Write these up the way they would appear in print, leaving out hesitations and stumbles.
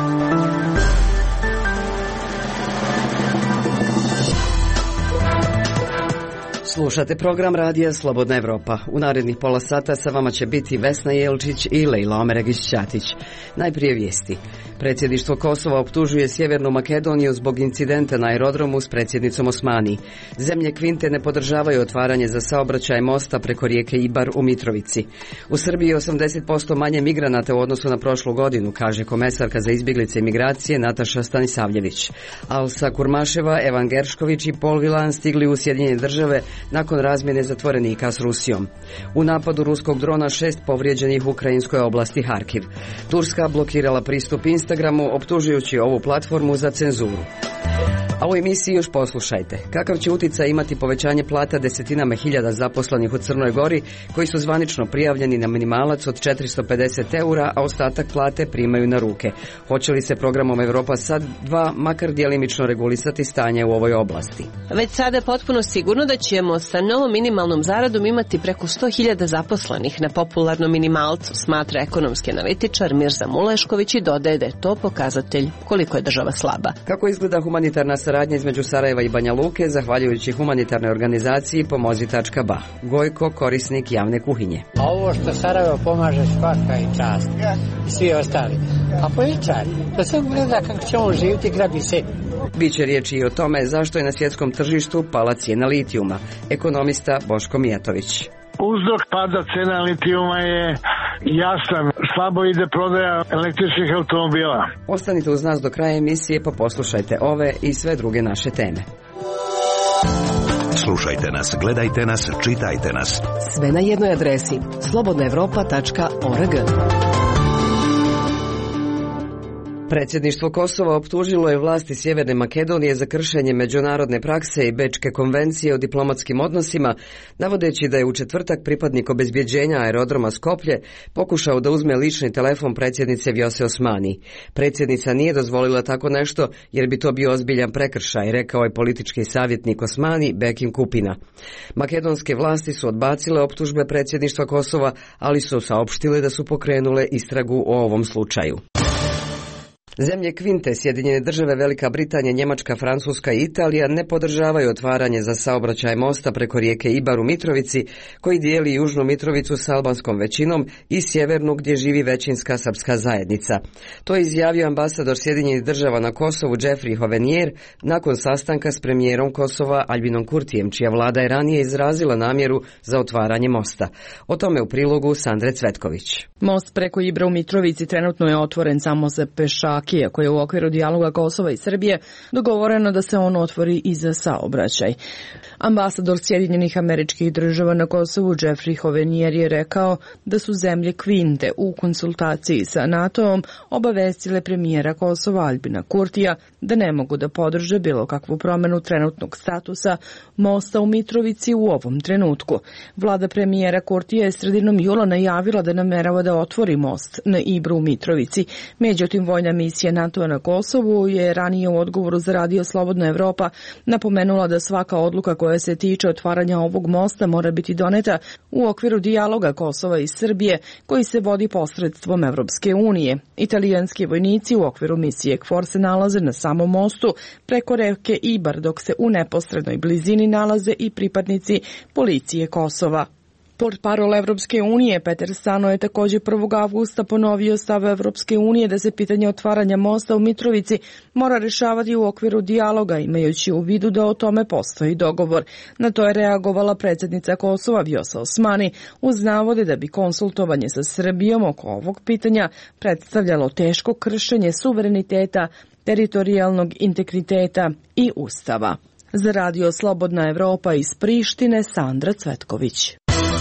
Slušate program radija Slobodna Evropa. U narednih pola sata sa vama će biti Vesna Jelčić i Lejla Omeregić-Ćatić. Najprije vijesti. Predsjedništvo Kosova optužuje Sjevernu Makedoniju zbog incidenta na aerodromu s predsjednicom Osmani. Zemlje Kvinte ne podržavaju otvaranje za saobraćaj mosta preko rijeke Ibar u Mitrovici. U Srbiji je 80% manje migranata u odnosu na prošlu godinu, kaže komesarka za izbjeglice i migracije Nataša Stanisavljević. Alsa Kurmaševa, Evan Geršković i Paul Whelan stigli u Sjedinjene Države nakon razmjene zatvorenika s Rusijom. U napadu ruskog drona 6 povrijeđenih u ukrajinskoj oblasti Harkiv. Turska blokirala pristup Instagramu, optužujući ovu platformu za cenzuru. A u emisiji još poslušajte. Kakav će utjecaj imati povećanje plata desetinama hiljada zaposlenih u Crnoj Gori, koji su zvanično prijavljeni na minimalac od 450 eura, a ostatak plate primaju na ruke? Hoće li se programom Evropa Sad 2 makar djelimično regulisati stanje u ovoj oblasti? Već sada je potpuno sigurno da ćemo sa novom minimalnom zaradom imati preko 100.000 zaposlenih na popularnom minimalcu, smatra ekonomski analitičar Mirza Mulešković i dodaje da je to pokazatelj koliko je država slaba. Kako izgleda humanitarna saradnja između Sarajeva i Banja Luke, zahvaljujući humanitarnoj organizaciji Pomozi.ba. Gojko, korisnik javne kuhinje. A ovo što Sarajevo pomaže, svaka i čast. I svi ostali. A političari, da se gleda kako će on živjeti, grabi se. Biće riječi i o tome zašto je na svjetskom tržištu pala cijena litijuma. Ekonomista Boško Mijatović. Uzrok pada cena litijuma je jasan, slabo ide prodaja električnih automobila. Ostanite uz nas do kraja emisije pa poslušajte ove i sve druge naše teme. Slušajte nas, gledajte nas, čitajte nas. Sve na jednoj adresi slobodnaevropa.org. Predsjedništvo Kosova optužilo je vlasti Sjeverne Makedonije za kršenje međunarodne prakse i Bečke konvencije o diplomatskim odnosima, navodeći da je u četvrtak pripadnik obezbjeđenja aerodroma Skoplje pokušao da uzme lični telefon predsjednice Vjose Osmani. Predsjednica nije dozvolila tako nešto jer bi to bio ozbiljan prekršaj, rekao je politički savjetnik Osmani Bekim Kupina. Makedonske vlasti su odbacile optužbe predsjedništva Kosova, ali su saopštile da su pokrenule istragu o ovom slučaju. Zemlje Kvinte, Sjedinjene Države, Velika Britanija, Njemačka, Francuska i Italija ne podržavaju otvaranje za saobraćaj mosta preko rijeke Ibar u Mitrovici, koji dijeli južnu Mitrovicu s albanskom većinom i sjevernu gdje živi većinska srpska zajednica. To je izjavio ambasador Sjedinjenih Država na Kosovu Jeffrey Hovenier nakon sastanka s premijerom Kosova Albinom Kurtijem, čija vlada je ranije izrazila namjeru za otvaranje mosta. O tome u prilogu Sandre Cvetković. Most preko Ibra u Mitrovici trenutno je otvoren samo za pešake, iako je u okviru dijaloga Kosova i Srbije dogovoreno da se on otvori i za saobraćaj. Ambasador Sjedinjenih Američkih Država na Kosovu Jeffrey Hovenier je rekao da su zemlje Kvinte u konsultaciji sa NATO-om obavestile premijera Kosova Albina Kurtija da ne mogu da podrže bilo kakvu promjenu trenutnog statusa mosta u Mitrovici u ovom trenutku. Vlada premijera Kurtija je sredinom jula najavila da namerava da otvori most na Ibru u Mitrovici. Međutim, vojna misija NATO-a na Kosovu je ranije u odgovoru za radio Slobodna Evropa napomenula da svaka odluka koja se tiče otvaranja ovog mosta mora biti doneta u okviru dijaloga Kosova i Srbije koji se vodi posredstvom Evropske unije. Italijanski vojnici u okviru misije KFOR se nalaze na samom mostu preko reke Ibar, dok se u neposrednoj blizini nalaze i pripadnici policije Kosova. Portparol Evropske unije Peter Stano je također 1. avgusta ponovio stav Evropske unije da se pitanje otvaranja mosta u Mitrovici mora rješavati u okviru dijaloga, imajući u vidu da o tome postoji dogovor. Na to je reagovala predsjednica Kosova Vjosa Osmani uz navode da bi konsultovanje sa Srbijom oko ovog pitanja predstavljalo teško kršenje suvereniteta, teritorijalnog integriteta i Ustava. Za radio Slobodna Evropa iz Prištine Sandra Cvetković.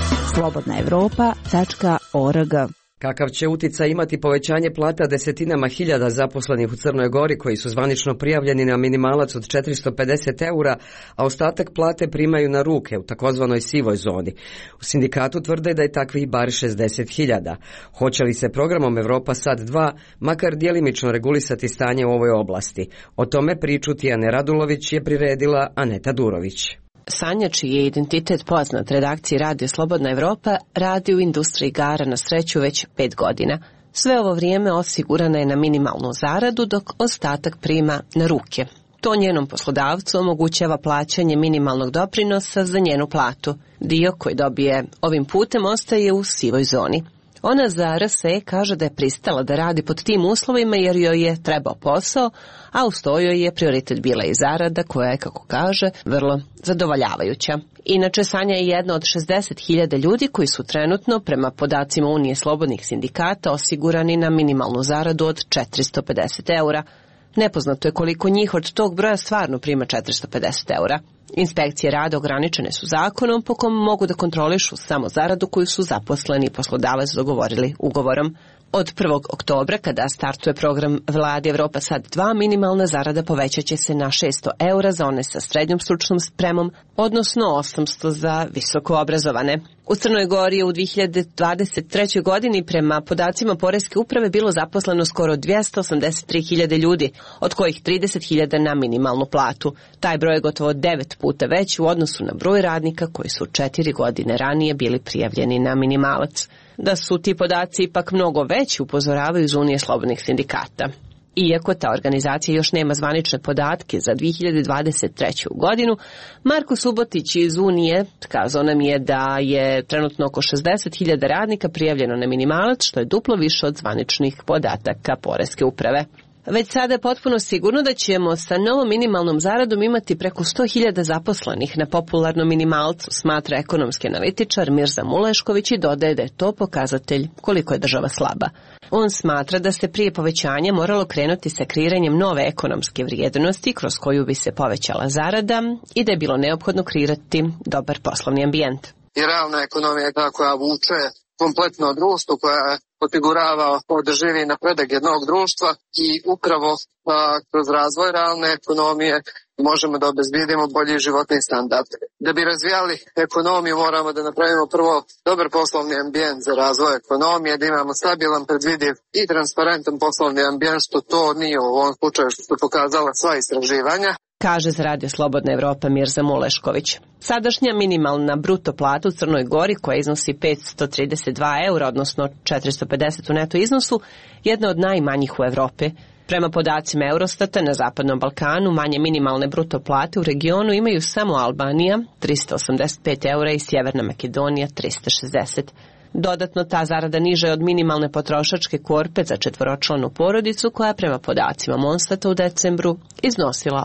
slobodnaevropa.org. Kakav će utjecaj imati povećanje plata desetinama hiljada zaposlenih u Crnoj Gori koji su zvanično prijavljeni na minimalac od 450 eura, a ostatak plate primaju na ruke u takozvanoj sivoj zoni? U sindikatu tvrde da je takvih bar 60.000. Hoće li se programom Evropa Sad 2 makar djelimično regulisati stanje u ovoj oblasti? O tome priču Tijane Radulović je priredila Aneta Durović. Sanja, čiji je identitet poznat redakciji Radio Slobodna Evropa, radi u industriji igara na sreću već 5 godina. Sve ovo vrijeme osigurana je na minimalnu zaradu, dok ostatak prima na ruke. To njenom poslodavcu omogućava plaćanje minimalnog doprinosa za njenu platu. Dio koji dobije ovim putem ostaje u sivoj zoni. Ona za RSE kaže da je pristala da radi pod tim uslovima jer joj je trebao posao, a uz to joj je prioritet bila i zarada koja je, kako kaže, vrlo zadovoljavajuća. Inače, Sanja je jedna od 60.000 ljudi koji su trenutno, prema podacima Unije slobodnih sindikata, osigurani na minimalnu zaradu od 450 eura. Nepoznato je koliko njih od tog broja stvarno prima 450 eura. Inspekcije rada ograničene su zakonom po kom mogu da kontrolišu samo zaradu koju su zaposleni i poslodavac dogovorili ugovorom. Od 1. oktobra, kada startuje program Vlade Evropa Sad 2, minimalna zarada povećat će se na 600 eura za one sa srednjom stručnom spremom, odnosno 800 za visoko obrazovane. U Crnoj Gori je u 2023. godini prema podacima Poreske uprave bilo zaposleno skoro 283.000 ljudi, od kojih 30.000 na minimalnu platu. Taj broj je gotovo 9 puta veći u odnosu na broj radnika koji su 4 godine ranije bili prijavljeni na minimalac. Da su ti podaci ipak mnogo veći, upozoravaju iz Unije slobodnih sindikata. Iako ta organizacija još nema zvanične podatke za 2023. godinu, Marko Subotić iz Unije kazao nam je da je trenutno oko 60.000 radnika prijavljeno na minimalac, što je duplo više od zvaničnih podataka Poreske uprave. Već sada je potpuno sigurno da ćemo sa novom minimalnom zaradom imati preko 100.000 zaposlenih na popularnom minimalcu, smatra ekonomski analitičar Mirza Mulešković i dodaje da je to pokazatelj koliko je država slaba. On smatra da se prije povećanja moralo krenuti sa kreiranjem nove ekonomske vrijednosti kroz koju bi se povećala zarada i da je bilo neophodno kreirati dobar poslovni ambijent. I realna ekonomija je ta koja vuče kompletno društvo, koja osigurava održivi napredak jednog društva i upravo kroz razvoj realne ekonomije možemo da obezbedimo bolji životni standard. Da bi razvijali ekonomiju moramo da napravimo prvo dobar poslovni ambijent za razvoj ekonomije, da imamo stabilan, predvidiv i transparentan poslovni ambijent, što to nije u ovom slučaju što su pokazala sva istraživanja. Kaže za Radio Slobodna Evropa Mirza Mulešković. Sadašnja minimalna bruto plata u Crnoj Gori, koja iznosi 532 eura, odnosno 450 u neto iznosu, jedna od najmanjih u Evropi. Prema podacima Eurostata, na Zapadnom Balkanu manje minimalne bruto plate u regionu imaju samo Albanija, 385 eura, i Sjeverna Makedonija, 360. Dodatno, ta zarada niža je od minimalne potrošačke korpe za četvoročlanu porodicu, koja prema podacima Monstata u decembru iznosila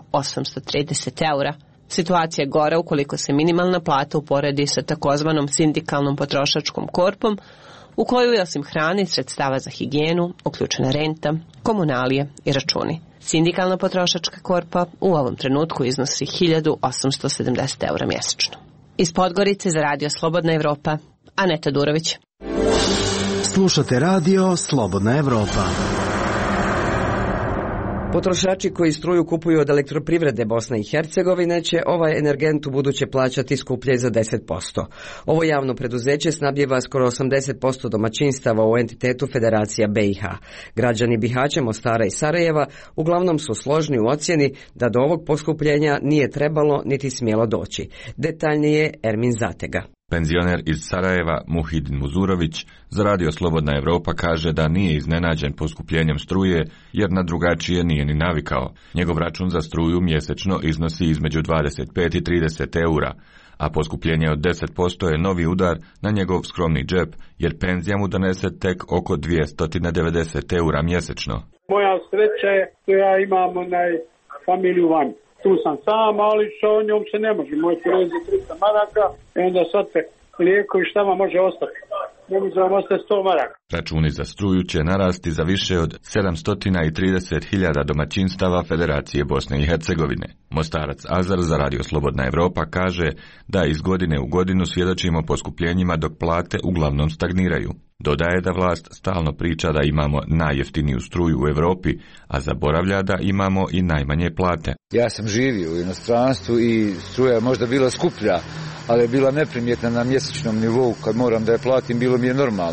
830 eura. Situacija je gora ukoliko se minimalna plata uporedi sa takozvanom sindikalnom potrošačkom korpom, u koju je osim hrane i sredstava za higijenu uključena renta, komunalije i računi. Sindikalna potrošačka korpa u ovom trenutku iznosi 1.870 eura mjesečno. Iz Podgorice za Radio Slobodna Evropa, Aneta Durović. Slušate Radio Slobodna Evropa. Potrošači koji struju kupuju od Elektroprivrede Bosne i Hercegovine će ovaj energent u buduće plaćati skuplje za 10%. Ovo javno preduzeće snabdijeva skoro 80% domaćinstava u entitetu Federacija BiH. Građani Bihaća, Mostara i Sarajeva uglavnom su složni u ocjeni da do ovog poskupljenja nije trebalo niti smjelo doći. Detaljnije Ermin Zatega. Penzioner iz Sarajeva Muhidin Muzurović za Radio Slobodna Evropa kaže da nije iznenađen poskupljenjem struje jer na drugačije nije ni navikao. Njegov račun za struju mjesečno iznosi između 25 i 30 eura, a poskupljenje od 10% je novi udar na njegov skromni džep jer penzija mu donese tek oko 290 eura mjesečno. Moja sreća je što ja imam familiju van. Tu sam sam, ali sa njom se ne može. Moj prezi 300 maraka i onda sad te lijeko i šta vam može ostati. Ne može vam ostati 100 maraka. Računi za struju će narasti za više od 730.000 domaćinstava Federacije Bosne i Hercegovine. Mostarac Azar za Radio Slobodna Evropa kaže da iz godine u godinu svjedočimo poskupljenjima dok plate uglavnom stagniraju. Dodaje da vlast stalno priča da imamo najjeftiniju struju u Europi, a zaboravlja da imamo i najmanje plate. Ja sam živio u inostranstvu i struja je možda bila skuplja, ali je bila neprimjetna na mjesečnom nivou. Kad moram da je platim, bilo mi je normalno.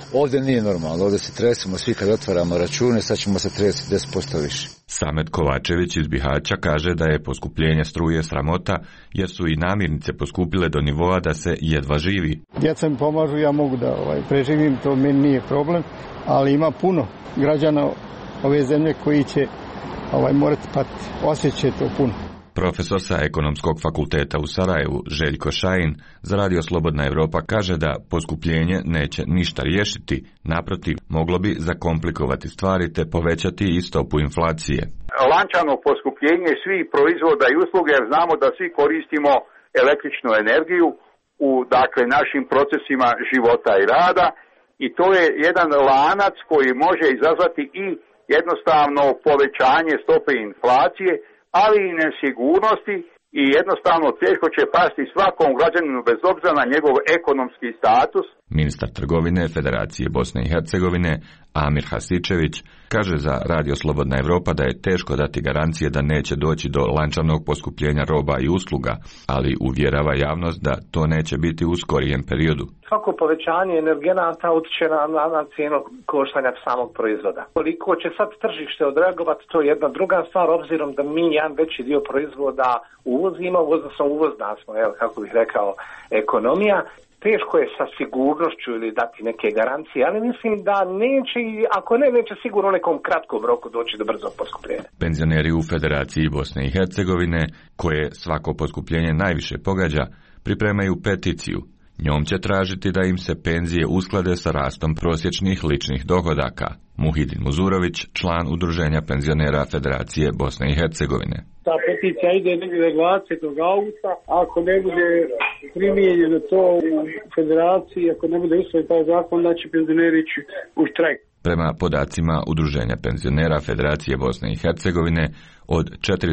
Ovdje nije normalno, ovdje se tresemo svi kad otvaramo račune, sad ćemo se tresiti 10% više. Samet Kovačević iz Bihaća kaže da je poskupljenje struje sramota jer su i namirnice poskupile do nivoa da se jedva živi. Djeca mi pomažu, ja mogu da preživim, to meni nije problem, ali ima puno građana ove zemlje koji će morati patiti, osjećati to puno. Profesor sa Ekonomskog fakulteta u Sarajevu, Željko Šajin, za Radio Slobodna Evropa kaže da poskupljenje neće ništa riješiti, naprotiv, moglo bi zakomplikovati stvari te povećati i stopu inflacije. Lančano poskupljenje svih proizvoda i usluga, jer znamo da svi koristimo električnu energiju u našim procesima života i rada i to je jedan lanac koji može izazvati i jednostavno povećanje stope inflacije, ali i nesigurnosti i jednostavno teško će pasti svakom građaninu bez obzira na njegov ekonomski status. Ministar trgovine Federacije Bosne i Hercegovine Amir Hasičević kaže za Radio Slobodna Evropa da je teško dati garancije da neće doći do lančanog poskupljenja roba i usluga, ali uvjerava javnost da to neće biti u skorijem periodu. Svako povećanje energenata utječe na cijenu koštanja samog proizvoda. Koliko će sad tržište odreagovati, to je jedna druga stvar, obzirom da mi jedan veći dio proizvoda uvozimo, uvozna smo, kako bih rekao, ekonomija. Teško je sa sigurnošću ili dati neke garancije, ali mislim da neće, ako neće sigurno u nekom kratkom roku doći do brzog poskupljenja. Penzioneri u Federaciji Bosne i Hercegovine, koje svako poskupljenje najviše pogađa, pripremaju peticiju. Njom će tražiti da im se penzije usklade sa rastom prosječnih ličnih dohodaka. Muhidin Muzurović, član Udruženja penzionera Federacije Bosne i Hercegovine. Ta peticija ide negdje 20. augusta, ako ne bude primijenjeno to u Federaciji, ako ne bude usvojen taj zakon, da će penzioneri ići u štrajk. Prema podacima Udruženja penzionera Federacije Bosne i Hercegovine, od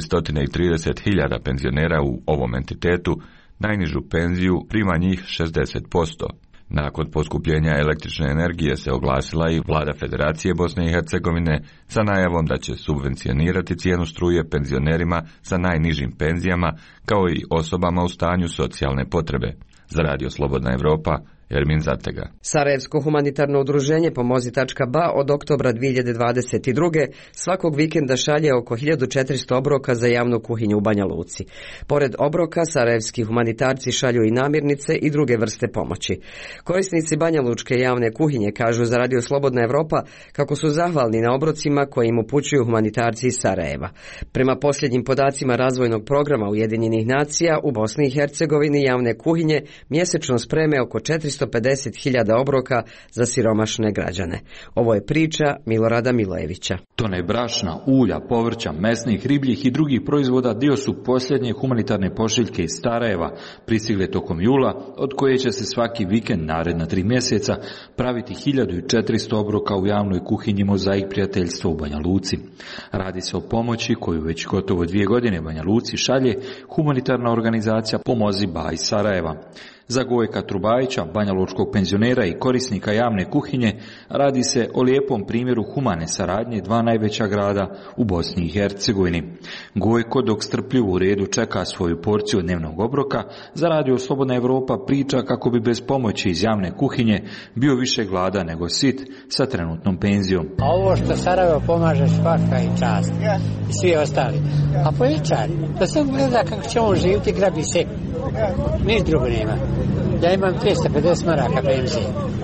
430.000 penzionera u ovom entitetu, najnižu penziju prima njih 60%. Nakon poskupljenja električne energije se oglasila i Vlada Federacije Bosne i Hercegovine sa najavom da će subvencionirati cijenu struje penzionerima sa najnižim penzijama kao i osobama u stanju socijalne potrebe. Za Radio Slobodna Evropa, Ermin Zatega. Sarajevsko humanitarno udruženje Pomozi.ba od oktobra 2022. svakog vikenda šalje oko 1400 obroka za javnu kuhinju u Banja Luci. Pored obroka, sarajevski humanitarci šalju i namirnice i druge vrste pomoći. Korisnici Banja Lučke javne kuhinje kažu za Radio Slobodna Evropa kako su zahvalni na obrocima koji im upućuju humanitarci iz Sarajeva. Prema posljednjim podacima razvojnog programa Ujedinjenih nacija, u Bosni i Hercegovini javne kuhinje mjesečno spreme oko 450.000 obroka za siromašne građane. Ovo je priča Milorada Milojevića. Tone brašna, ulja, povrća, mesnih, ribljih i drugih proizvoda dio su posljednje humanitarne pošiljke iz Sarajeva, pristigle tokom jula, od koje će se svaki vikend naredna 3 mjeseca praviti 1400 obroka u javnoj kuhinji Mozaik prijateljstva u Banja Luci. Radi se o pomoći koju već gotovo 2 godine Banja Luci šalje humanitarna organizacija Pomozi.ba iz Sarajeva. Za Gojka Trubajića, banjalučkog penzionera i korisnika javne kuhinje, radi se o lijepom primjeru humane saradnje 2 najveća grada u Bosni i Hercegovini. Gojko, dok strpljivo u redu čeka svoju porciju dnevnog obroka, za Radio Slobodna Evropa priča kako bi bez pomoći iz javne kuhinje bio više glada nego sit sa trenutnom penzijom. A ovo što Sarajevo pomaže svaka i čast i svi ostali. A političari, da se gleda kako će on živjeti, grabi se. Niš drugo nema. Ja imam 250 maraka penzije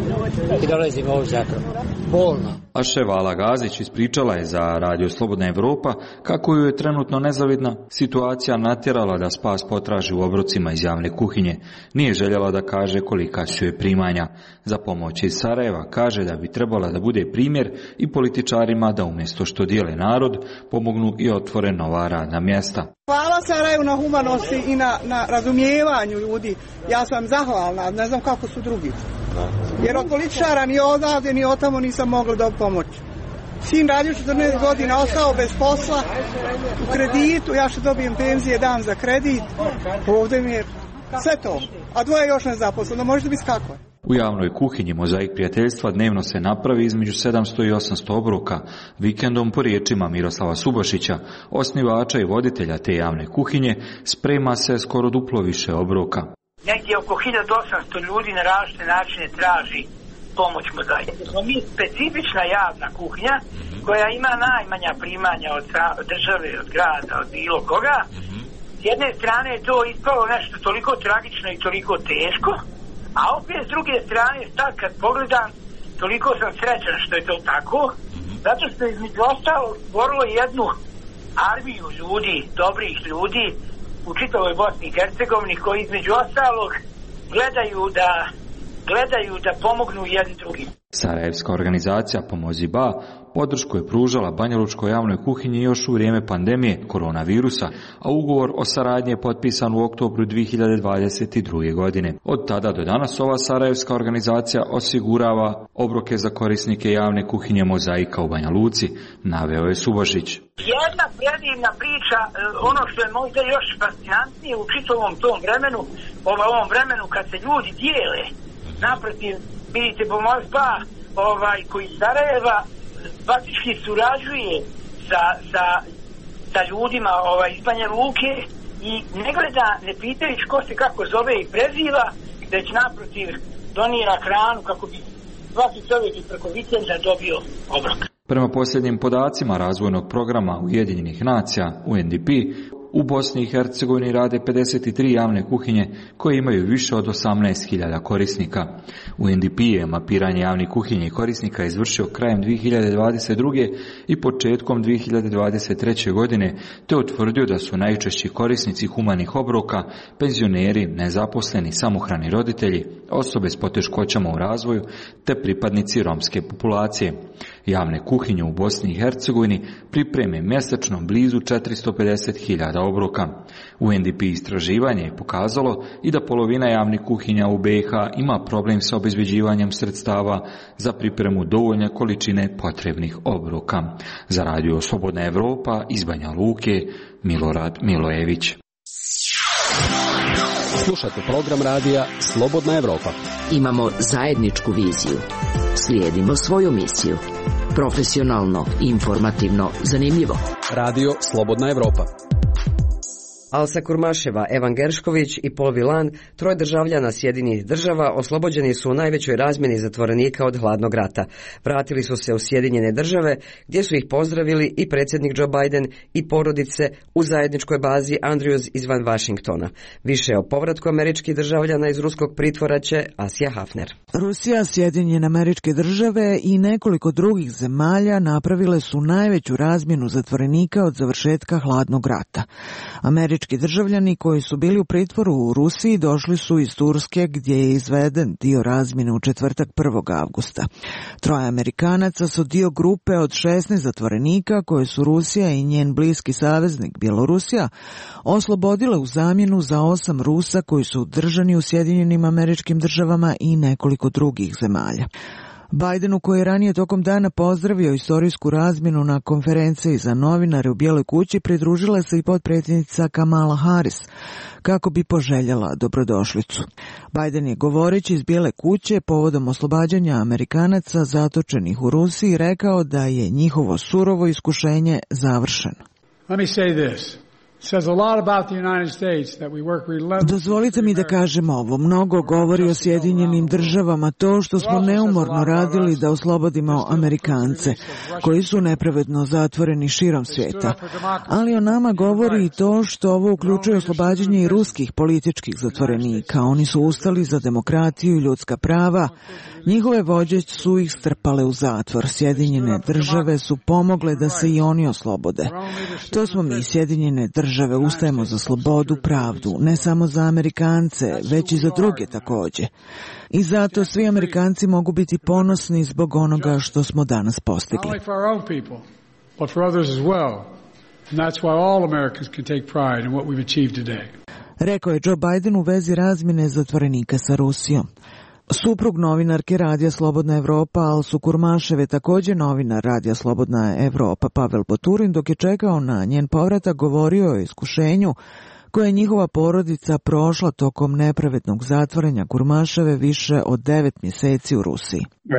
i dolazim ovdje zato. Bolno. A Ševala Gazić ispričala je za Radio Slobodna Evropa kako ju je trenutno nezavidna situacija natjerala da spas potraži u obrocima iz javne kuhinje. Nije željela da kaže kolika su joj primanja. Za pomoć iz Sarajeva kaže da bi trebala da bude primjer i političarima da umjesto što dijele narod pomognu i otvore nova radna mjesta. Hvala Sarajevu na humanosti i na razumijevanju ljudi. Ja sam zahvalna, ne znam kako su drugi. Jer od političara ni odavde ni od tamo nisam mogla da pomoći. Sin radio 14 godina, ostao bez posla, u kreditu, ja što dobijem penzije, dam za kredit, ovdje mi je sve to, a 2 još nezaposleno, možete biti kako je. U javnoj kuhinji Mozaik prijateljstva dnevno se napravi između 700 i 800 obroka. Vikendom, po riječima Miroslava Subašića, osnivača i voditelja te javne kuhinje, sprema se skoro duplo više obroka. Negdje oko 1800 ljudi na različite načine traži pomoć mu daje. Smo mi specifična javna kuhinja koja ima najmanja primanja od države, od grada, od bilo koga. S jedne strane je to ispalo nešto toliko tragično i toliko teško, a opet s druge strane sad kad pogledam toliko sam srećan što je to tako, zato što između ostalo stvorilo jednu armiju ljudi, dobrih ljudi u čitavoj Bosni i Hercegovini koji između ostalog gledaju da pomognu jedni drugim. Sarajevska organizacija Pomozi Ba podršku je pružala banjalučkoj javnoj kuhinji još u vrijeme pandemije koronavirusa, a ugovor o saradnji je potpisan u oktobru 2022. godine. Od tada do danas ova sarajevska organizacija osigurava obroke za korisnike javne kuhinje Mozaika u Banja Luci, naveo je Subošić. Jedna predivna priča, ono što je možda još fascinantnije u čitavom tom vremenu, ovom vremenu kad se ljudi dijele, naprotiv, vidite Pomozi Ba, koji Sarajeva faktički surađuje sa ljudima iz Banja Luke i ne gleda, ne pitajući ko se kako zove i preziva, već naprotiv donira hranu kako bi svaki čovjek i preko vikenda dobio obrok. Prema posljednjim podacima razvojnog programa Ujedinjenih nacija, UNDP, u Bosni i Hercegovini rade 53 javne kuhinje koje imaju više od 18.000 korisnika. UNDP je mapiranje javnih kuhinja i korisnika izvršio krajem 2022. i početkom 2023. godine, te utvrdio da su najčešći korisnici humanih obroka penzioneri, nezaposleni, samohrani roditelji, osobe s poteškoćama u razvoju, te pripadnici romske populacije. Javne kuhinje u Bosni i Hercegovini pripreme mjesečno blizu 450.000 obroka. UNDP istraživanje je pokazalo i da polovina javnih kuhinja u BiH ima problem sa obezbeđivanjem sredstava za pripremu dovoljne količine potrebnih obroka. Za Radio Slobodna Evropa iz Banja Luke, Milorad Milojević. Slušajte program radija Slobodna Evropa. Imamo zajedničku viziju. Slijedimo svoju misiju. Profesionalno, informativno, zanimljivo. Radio Slobodna Evropa. Alsa Kurmaševa, Evan Geršković i Paul Vilan, troje državljana Sjedinjenih država, oslobođeni su u najvećoj razmjeni zatvorenika od hladnog rata. Vratili su se u Sjedinjene države, gdje su ih pozdravili i predsjednik Joe Biden i porodice u zajedničkoj bazi Andrews izvan Washingtona. Više o povratku američkih državljana iz ruskog pritvora će Asija Hafner. Rusija, Sjedinjene Američke Države i nekoliko drugih zemalja napravile su najveću razmjenu zatvorenika od završetka hladnog rata. Američki državljani koji su bili u pritvoru u Rusiji došli su iz Turske, gdje je izveden dio razmjene u četvrtak 1. avgusta. Troje Amerikanaca su dio grupe od 16 zatvorenika koje su Rusija i njen bliski saveznik Bjelorusija oslobodile u zamjenu za 8 Rusa koji su držani u Sjedinjenim Američkim Državama i nekoliko drugih zemalja. Bidenu, koji je ranije tokom dana pozdravio istorijsku razmjenu na konferenciji za novinare u Bijeloj kući, pridružila se i potpredsjednica Kamala Harris kako bi poželjela dobrodošlicu. Biden je govoreći iz Bijele kuće povodom oslobađanja Amerikanaca zatočenih u Rusiji rekao da je njihovo surovo iskušenje završeno. Let me say this. Dozvolite mi da kažem ovo. Mnogo govori o Sjedinjenim državama to što smo neumorno radili da oslobodimo Amerikance, koji su nepravedno zatvoreni širom svijeta. Ali o nama govori i to što ovo uključuje oslobađanje i ruskih političkih zatvorenika. Oni su ustali za demokratiju i ljudska prava. Njihove vođe su ih strpale u zatvor. Sjedinjene države su pomogle da se i oni oslobode. To smo mi, Sjedinjene države, ustajemo za slobodu, pravdu, ne samo za Amerikance, već i za druge također. I zato svi Amerikanci mogu biti ponosni zbog onoga što smo danas postigli. Rekao je Joe Biden u vezi razmjene zatvorenika sa Rusijom. Suprug novinarke Radija Slobodna Evropa, Alsu Kurmaševe, također novinar Radija Slobodna Evropa, Pavel Poturin, dok je čekao na njen povratak, govorio o iskušenju koje je njihova porodica prošla tokom nepravednog zatvorenja Kurmaševe više od 9 mjeseci u Rusiji.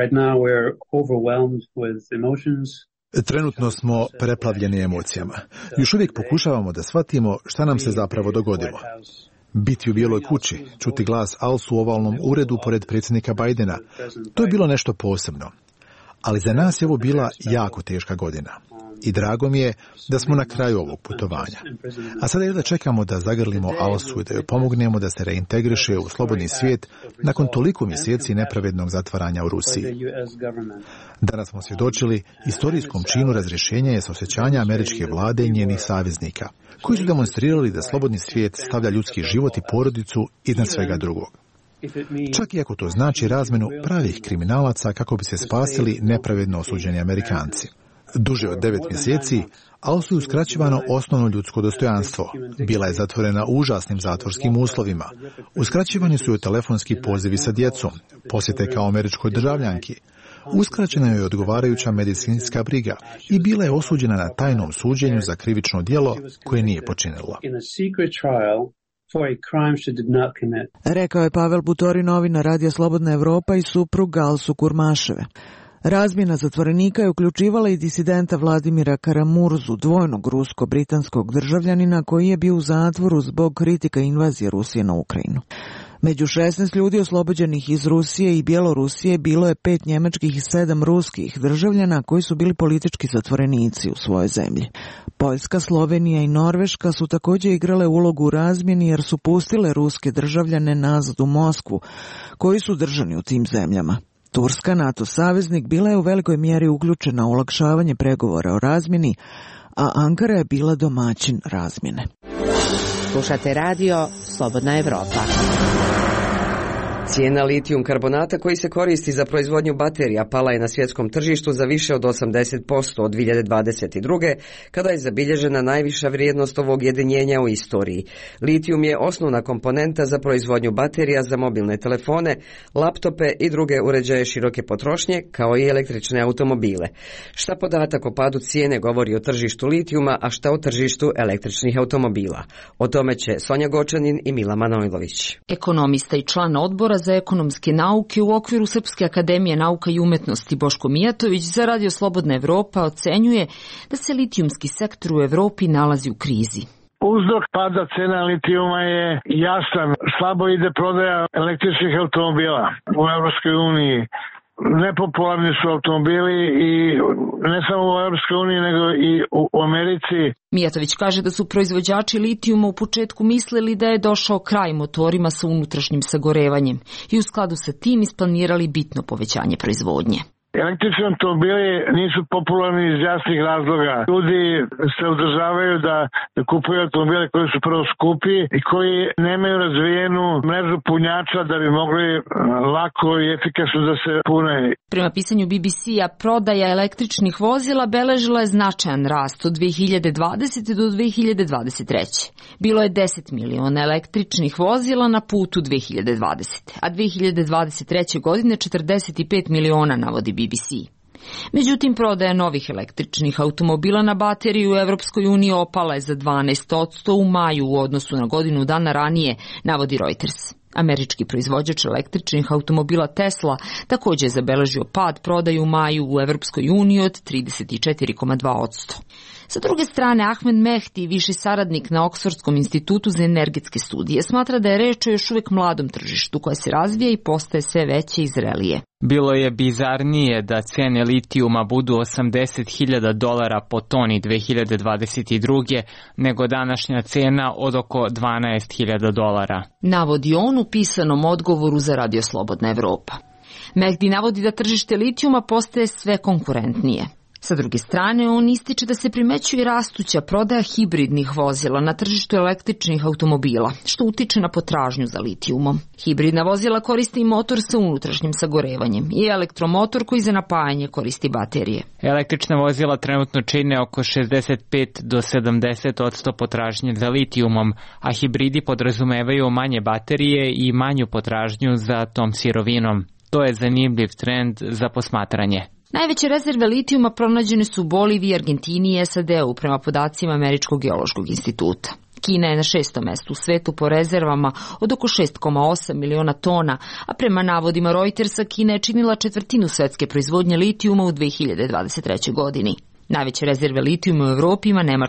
Trenutno smo preplavljeni emocijama. Još uvijek pokušavamo da shvatimo šta nam se zapravo dogodilo. Biti u Bijeloj kući, čuti glas Alsu u ovalnom uredu pored predsjednika Bajdena, to je bilo nešto posebno. Ali za nas je ovo bila jako teška godina. I drago mi je da smo na kraju ovog putovanja. A sada je da čekamo da zagrlimo Alsu i da joj pomognemo da se reintegriše u slobodni svijet nakon toliko mjeseci nepravednog zatvaranja u Rusiji. Danas smo svjedočili istorijskom činu razrješenja i saosjećanja američke vlade i njenih saveznika, koji su demonstrirali da slobodni svijet stavlja ljudski život i porodicu iznad svega drugog. Čak i ako to znači razmenu pravih kriminalaca kako bi se spasili nepravedno osuđeni Amerikanci. Duže od 9 mjeseci Alsu je uskraćivano osnovno ljudsko dostojanstvo. Bila je zatvorena u užasnim zatvorskim uslovima. Uskraćivani su joj telefonski pozivi sa djecom, posjete kao američkoj državljanki. Uskraćena joj je odgovarajuća medicinska briga i bila je osuđena na tajnom suđenju za krivično djelo koje nije počinila. Rekao je Pavel Butori, novinar Radija Slobodna Evropa i suprug Alsu Kurmaševe. Razmjena zatvorenika je uključivala i disidenta Vladimira Karamurzu, dvojnog rusko-britanskog državljanina koji je bio u zatvoru zbog kritika invazije Rusije na Ukrajinu. Među 16 ljudi oslobođenih iz Rusije i Bjelorusije bilo je 5 njemačkih i 7 ruskih državljana koji su bili politički zatvorenici u svojoj zemlji. Poljska, Slovenija i Norveška su također igrale ulogu u razmjeni jer su pustile ruske državljane nazad u Moskvu, koji su držani u tim zemljama. Turska, NATO saveznik, bila je u velikoj mjeri uključena u olakšavanje pregovora o razmjeni, a Ankara je bila domaćin razmjene. Slušate radio Slobodna Evropa. Cijena litijum karbonata koji se koristi za proizvodnju baterija pala je na svjetskom tržištu za više od 80% od 2022. kada je zabilježena najviša vrijednost ovog jedinjenja u istoriji. Litijum je osnovna komponenta za proizvodnju baterija za mobilne telefone, laptope i druge uređaje široke potrošnje, kao i električne automobile. Šta podatak o padu cijene govori o tržištu litijuma, a šta o tržištu električnih automobila? O tome će Sonja Gočanin i Mila Manojlović. Ekonomista i član odbora za ekonomske nauke u okviru Srpske akademije nauka i umetnosti Boško Mijatović za Radio Slobodna Evropa ocenjuje da se litijumski sektor u Evropi nalazi u krizi. Uzrok pada cena litijuma je jasan. Slabo ide prodaja električnih automobila u Evropskoj uniji. Nepopularni su automobili i ne samo u Evropskoj uniji nego i u Americi. Mijatović kaže da su proizvođači litijuma u početku mislili da je došao kraj motorima sa unutrašnjim sagorevanjem i u skladu sa tim isplanirali bitno povećanje proizvodnje. Električni automobili nisu popularni iz jasnih razloga. Ljudi se održavaju da kupuju automobile koji su prvo skupi i koji nemaju razvijenu mrežu punjača da bi mogli lako i efikasno da se pune. Prema pisanju BBC-a, prodaja električnih vozila beležila je značajan rast od 2020. do 2023. Bilo je 10 miliona električnih vozila na putu 2020. A 2023. godine 45 miliona, navodi BBC. Međutim, prodaja novih električnih automobila na bateriju u Evropskoj uniji opala je za 12% u maju u odnosu na godinu dana ranije, navodi Reuters. Američki proizvođač električnih automobila Tesla također je zabeležio pad prodaje u maju u Evropskoj uniji od 34,2%. Sa druge strane, Ahmed Mehdi, viši saradnik na Oksfordskom institutu za energetske studije, smatra da je reč o još uvijek mladom tržištu koje se razvija i postaje sve veće i zrelije. Bilo je bizarnije da cene litijuma budu $80.000 po toni 2022. nego današnja cena od oko $12.000. Navodi on u pisanom odgovoru za Radio Slobodna Evropa. Mehdi navodi da tržište litijuma postaje sve konkurentnije. Sa druge strane, on ističe da se primećuje rastuća prodaja hibridnih vozila na tržištu električnih automobila, što utiče na potražnju za litijumom. Hibridna vozila koriste i motor sa unutrašnjim sagorevanjem i elektromotor koji za napajanje koristi baterije. Električna vozila trenutno čine oko 65 do 70% potražnje za litijumom, a hibridi podrazumevaju manje baterije i manju potražnju za tom sirovinom. To je zanimljiv trend za posmatranje. Najveće rezerve litijuma pronađene su u Boliviji, Argentini i SAD-u prema podacima Američkog geološkog instituta. Kina je na 6. mjestu u svetu po rezervama od oko 6,8 miliona tona, a prema navodima Reutersa Kina je činila četvrtinu svetske proizvodnje litijuma u 2023. godini. Najveće rezerve litijuma u Evropi ima Nemačka.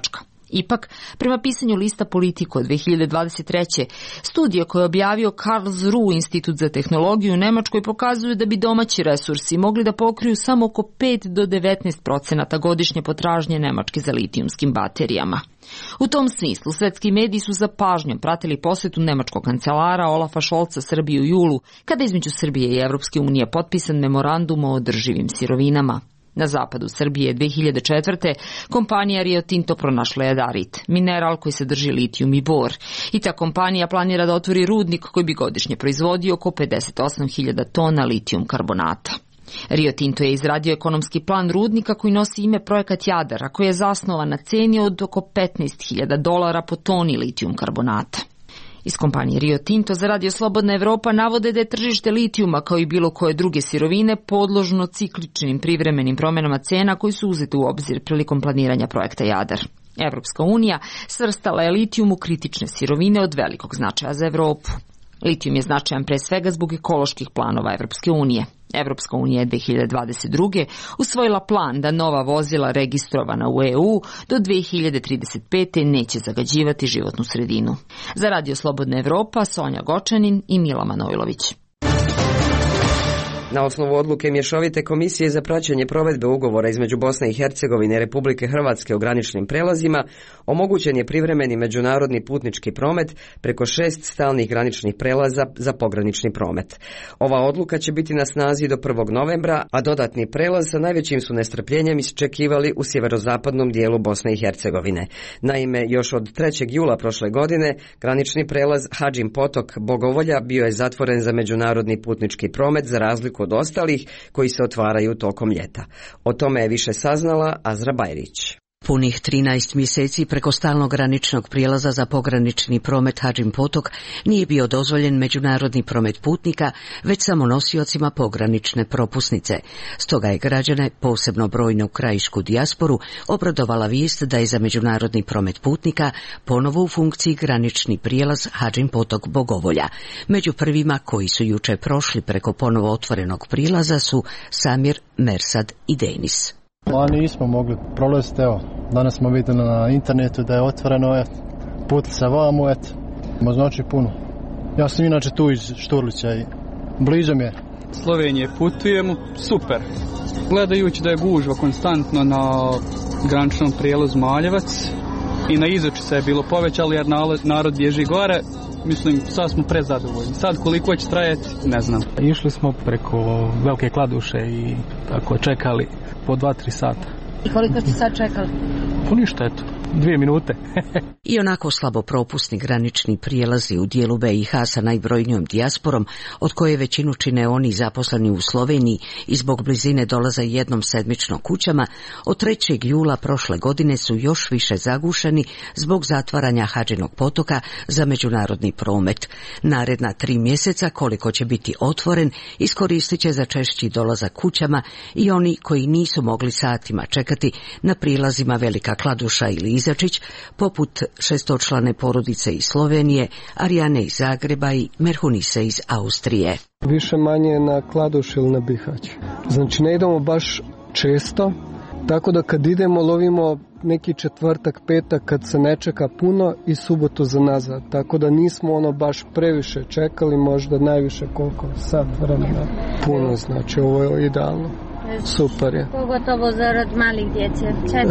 Ipak, prema pisanju lista Politico 2023. studije koje je objavio Karlsruhe institut za tehnologiju u Nemačkoj pokazuju da bi domaći resursi mogli da pokriju samo oko 5 do 19% godišnje potražnje Nemačke za litijumskim baterijama. U tom smislu, svetski mediji su za pažnjom pratili posetu nemačkog kancelara Olafa Scholza Srbiji u julu, kada između Srbije i Evropske unije potpisan memorandum o održivim sirovinama. Na zapadu Srbije 2004. kompanija Rio Tinto pronašla jadarit, mineral koji sadrži litijum i bor. I ta kompanija planira da otvori rudnik koji bi godišnje proizvodio oko 58.000 tona litijum karbonata. Rio Tinto je izradio ekonomski plan rudnika koji nosi ime Projekat Jadar, a koji je zasnovan na ceni od oko $15.000 po toni litijum karbonata. Iz kompanije Rio Tinto za Radio Slobodna Evropa navode da je tržište litijuma kao i bilo koje druge sirovine podložno cikličnim privremenim promjenama cena koji su uzeti u obzir prilikom planiranja projekta Jadar. Evropska unija svrstala je litijum u kritične sirovine od velikog značaja za Evropu. Litijum je značajan pre svega zbog ekoloških planova Evropske unije. Evropska unija je 2022. usvojila plan da nova vozila registrovana u EU do 2035. neće zagađivati životnu sredinu. Za Radio Slobodna Evropa, Sonja Gočanin i Mila Manojlović. Na osnovu odluke Mješovite komisije za praćenje provedbe ugovora između Bosne i Hercegovine i Republike Hrvatske o graničnim prelazima, omogućen je privremeni međunarodni putnički promet preko 6 stalnih graničnih prelaza za pogranični promet. Ova odluka će biti na snazi do 1. novembra, a dodatni prelaz sa najvećim su nestrpljenjem iščekivali u sjeverozapadnom dijelu Bosne i Hercegovine. Naime, još od 3. jula prošle godine granični prelaz Hadžin Potok Bogovolja bio je zatvoren za međunarodni putnički promet za razliku od ostalih koji se otvaraju tokom ljeta. O tome je više saznala Azra Bajrić. Punih 13 mjeseci preko stalnog graničnog prijelaza za pogranični promet Hadžin Potok nije bio dozvoljen međunarodni promet putnika, već samo nosiocima pogranične propusnice. Stoga je građane, posebno brojnu krajišku dijasporu, obradovala vijest da je za međunarodni promet putnika ponovo u funkciji granični prijelaz Hadžin Potok Bogovolja. Među prvima koji su juče prošli preko ponovo otvorenog prijelaza su Samir, Mersad i Denis. Nismo mogli prolaziti, evo, danas smo vidjeli na internetu da je otvoreno, put sa vamo, znači puno. Ja sam inače tu iz Šturlića i blizu mi je. Slovenije putujemo, super. Gledajući da je gužva konstantno na graničnom prijelazu Maljevac i na Izočica je bilo povećalo jer narod bježi gore, mislim sad smo prezadovoljni. Sad koliko će trajati, ne znam. Išli smo preko Velike Kladuše i tako čekali po 2-3 sata. I koliko ste sad čekali? Po ništa, 2 minute. I onako slabo propusni granični prijelazi u dijelu BiH sa najbrojnijom dijasporom, od koje većinu čine oni zaposleni u Sloveniji i zbog blizine dolaza jednom sedmično kućama, od 3. jula prošle godine su još više zagušeni zbog zatvaranja Hadžinog potoka za međunarodni promet. Naredna 3 mjeseca, koliko će biti otvoren, iskoristit će za češći dolazak kućama i oni koji nisu mogli satima čekati na prilazima Velika Kladuša ili Izačić, poput šestočlane porodice iz Slovenije, Arijane iz Zagreba i Merhunise iz Austrije. Više manje na Kladuš ili na Bihać. Znači ne idemo baš često, tako da kad idemo lovimo neki četvrtak, petak kad se ne čeka puno i subotu za nazad. Tako da nismo baš previše čekali, možda najviše koliko sat vremena. Puno, znači ovo je idealno. Super je. Pogotovo zarad malih djece,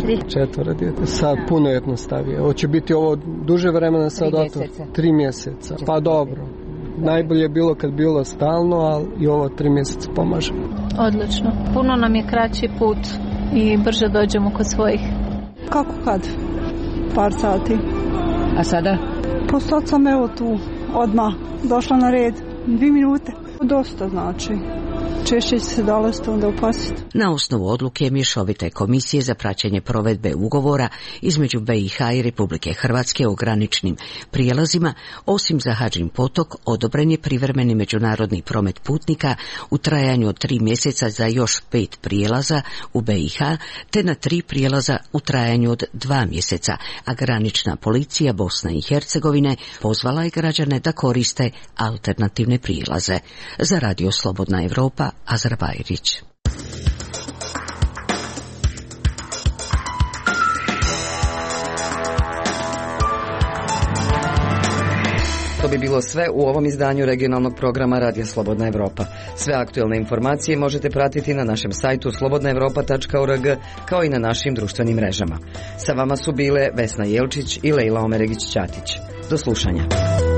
4 djece. Sad puno jednostavije. Hoće biti ovo duže vremena sad 3 mjeseca. Pa dobro. Najbolje je bilo kad bilo stalno, ali i ovo 3 mjeseca pomaže. Odlično. Puno nam je kraći put i brže dođemo kod svojih. Kako kad? Par sati. A sada? Pa sad sam evo tu odmah došla na red. 2 minute. Dosta znači. Češće će se dolaziti onda upasiti. Na osnovu odluke Mješovite komisije za praćenje provedbe ugovora između BiH i Republike Hrvatske o graničnim prijelazima, osim za Hadžin potok, odobren je privremeni međunarodni promet putnika u trajanju od 3 mjeseca za još 5 prijelaza u BiH, te na 3 prijelaza u trajanju od 2 mjeseca, a granična policija Bosne i Hercegovine pozvala je građane da koriste alternativne prijelaze. Za Radio Slobodna Evropa, Azra Bajrić. bi bilo sve u ovom izdanju regionalnog programa Radija Slobodna Evropa. Sve aktuelne informacije možete pratiti na našem sajtu slobodnaevropa.org kao i na našim društvenim mrežama. Sa vama su bile Vesna Jelčić i Lejla Omeregić-Ćatić. Do slušanja.